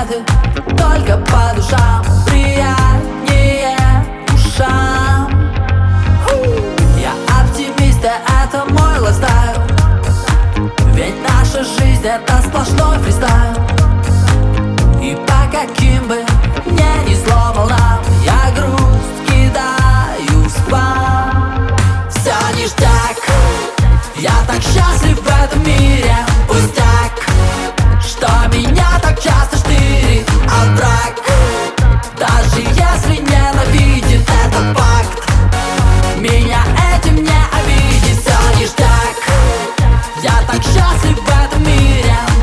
концерты только по душам, приятнее ушам. Я оптимист, это мой лайфстайл, ведь наша жизнь это сплошной фристайл. И по каким бы мне несло волнам, я грусть кидаю в спам. Все ништяк, я так счастлив в этом мире. Пустяк, что меня так часто штырит от брак. Даже если ненавидит, это факт, меня этим не обидит. Все ништяк, я так счастлив в этом мире.